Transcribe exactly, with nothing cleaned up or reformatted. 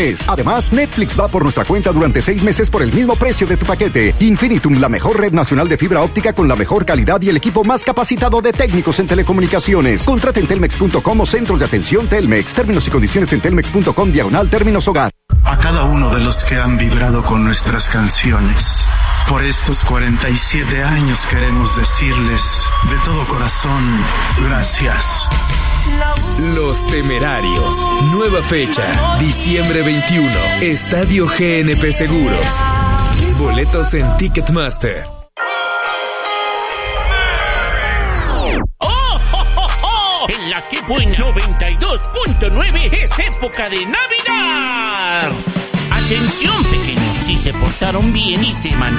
Además, Netflix va por nuestra cuenta durante seis meses por el mismo precio de tu paquete. Infinitum, la mejor red nacional de fibra óptica con la mejor calidad y el equipo más capacitado de técnicos en telecomunicaciones. Contrata en telmex punto com o centros de atención Telmex. Términos y condiciones en telmex punto com diagonal términos hogar. A cada uno de los que han vibrado con nuestras canciones, por estos cuarenta y siete años queremos decirles de todo corazón, gracias. Los Temerarios. Nueva fecha, diciembre veintiuno. Estadio G N P Seguros. Boletos en Ticketmaster. ¡Oh, oh, oh, oh! En la que buena noventa y dos punto nueve es época de Navidad. Atención, pequeños, si se portaron bien y se mantienen